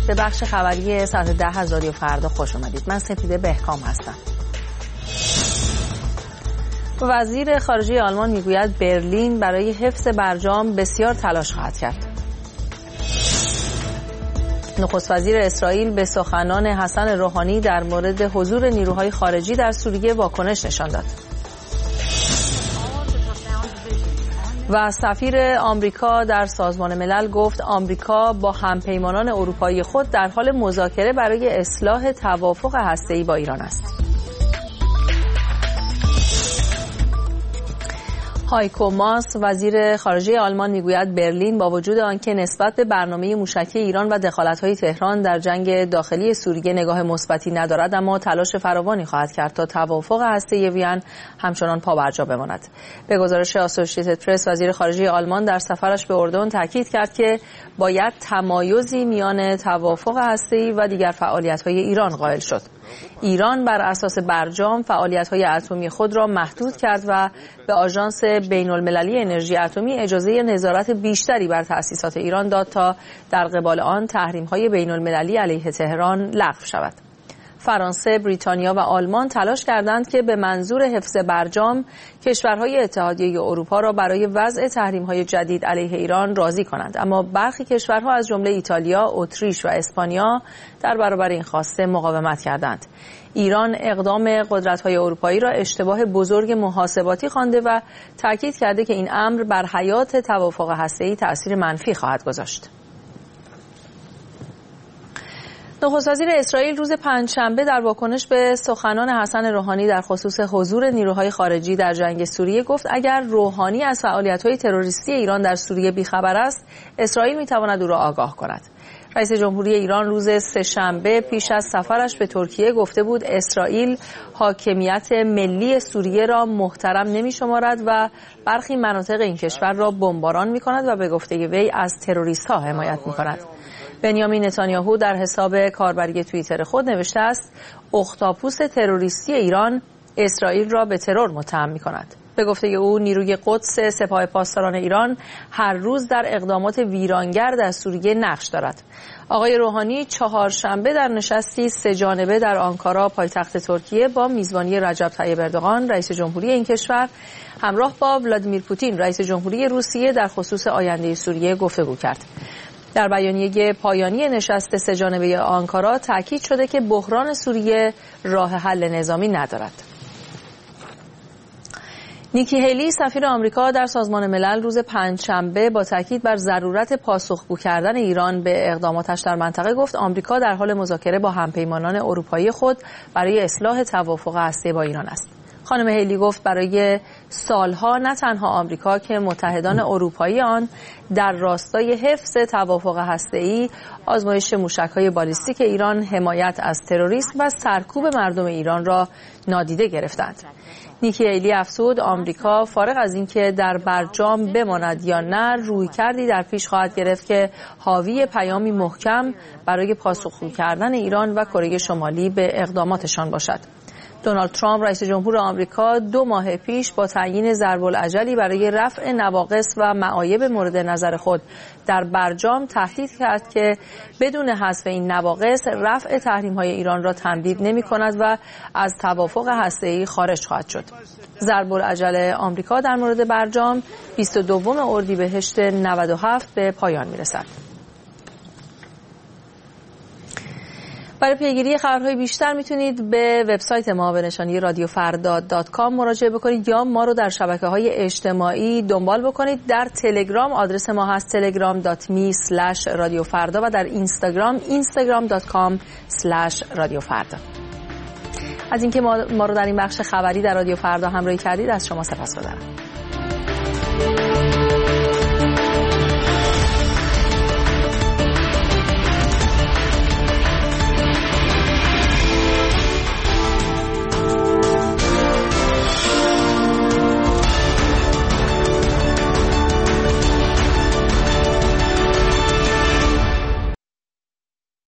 به بخش خبری ساعت 10 از رادیو فردا خوش اومدید. من سپیده بهکام هستم. وزیر خارجه آلمان میگوید برلین برای حفظ برجام بسیار تلاش خواهد کرد. نخست وزیر اسرائیل به سخنان حسن روحانی در مورد حضور نیروهای خارجی در سوریه واکنش نشان داد. و سفیر آمریکا در سازمان ملل گفت آمریکا با همپیمانان اروپایی خود در حال مذاکره برای اصلاح توافق هسته‌ای با ایران است. هایکو ماس وزیر خارجه آلمان میگوید برلین با وجود آنکه نسبت به برنامه موشکی ایران و دخالت‌های تهران در جنگ داخلی سوریه نگاه مثبتی ندارد، اما تلاش فراوانی خواهد کرد تا توافق هسته‌ای وین همچنان پابرجا بماند. به گزارش اسوسییتد پرس، وزیر خارجه آلمان در سفرش به اردن تاکید کرد که باید تمایزی میان توافق هسته‌ای و دیگر فعالیت‌های ایران قائل شد. ایران بر اساس برجام فعالیت‌های اتمی خود را محدود کرد و به آژانس بین‌المللی انرژی اتمی اجازه نظارت بیشتری بر تأسیسات ایران داد تا در قبال آن تحریم‌های بین‌المللی علیه تهران لغو شود. فرانسه، بریتانیا و آلمان تلاش کردند که به منظور حفظ برجام کشورهای اتحادیه اروپا را برای وضع تحریم‌های جدید علیه ایران راضی کنند، اما برخی کشورها از جمله ایتالیا، اتریش و اسپانیا در برابر این خواسته مقاومت کردند. ایران اقدام قدرت‌های اروپایی را اشتباه بزرگ محاسباتی خوانده و تاکید کرده که این امر بر حیات توافق هسته‌ای تأثیر منفی خواهد گذاشت. نخست وزیر اسرائیل روز پنجشنبه در واکنش به سخنان حسن روحانی در خصوص حضور نیروهای خارجی در جنگ سوریه گفت اگر روحانی از فعالیت‌های تروریستی ایران در سوریه بیخبر است، اسرائیل می‌تواند او را آگاه کند. رئیس جمهوری ایران روز سه‌شنبه پیش از سفرش به ترکیه گفته بود اسرائیل حاکمیت ملی سوریه را محترم نمی‌شمارد و برخی مناطق این کشور را بمباران می‌کند و به گفته وی از تروریست‌ها حمایت می‌کند. بنیامین نتانیاهو در حساب کاربری توییتر خود نوشته است اختاپوس تروریستی ایران اسرائیل را به ترور متهم می‌کند. به گفته او نیروی قدس سپاه پاسداران ایران هر روز در اقدامات ویرانگر در سوریه نقش دارد. آقای روحانی چهارشنبه در نشستی سه‌جانبه در آنکارا پایتخت ترکیه با میزبانی رجب طیب اردوغان رئیس جمهوری این کشور همراه با ولادیمیر پوتین رئیس جمهوری روسیه در خصوص آینده سوریه گفتگو کرد. در بیانیه پایانی نشست سه‌جانبه آنکارا تاکید شده که بحران سوریه راه حل نظامی ندارد. نیکی هیلی سفیر آمریکا در سازمان ملل روز پنجشنبه با تاکید بر ضرورت پاسخگو کردن ایران به اقداماتش در منطقه گفت آمریکا در حال مذاکره با همپیمانان اروپایی خود برای اصلاح توافق هسته‌ای با ایران است. خانم هیلی گفت برای سالها نه تنها آمریکا که متحدان اروپایی آن در راستای حفظ توافق هسته‌ای، آزمایش موشک‌های بالیستیک ایران، حمایت از تروریسم و سرکوب مردم ایران را نادیده گرفتند. نیکی هیلی افزود آمریکا فارغ از اینکه در برجام بماند یا نه رویکردی در پیش خواهد گرفت که حاوی پیامی محکم برای پاسخگو کردن ایران و کره شمالی به اقداماتشان باشد. دونالد ترامپ رئیس جمهور آمریکا 2 ماه پیش با تعیین ضرب‌الاجلی برای رفع نواقص و معایب مورد نظر خود در برجام تهدید کرد که بدون حذف این نواقص رفع تحریم‌های ایران را تمدید نمی‌کند و از توافق هسته‌ای خارج خواهد شد. ضرب‌الاجل آمریکا در مورد برجام 22 اردیبهشت 97 به پایان می‌رسد. برای پیگیری خبرهای بیشتر میتونید به وبسایت ما به نشانی radiofrda.com مراجعه بکنید یا ما رو در شبکه‌های اجتماعی دنبال بکنید. در تلگرام آدرس ما هست telegram.me/radiofarda و در اینستاگرام instagram.com/radiofarda. از اینکه ما رو در این بخش خبری در رادیو فردا همراهی کردید از شما سپاسگزارم.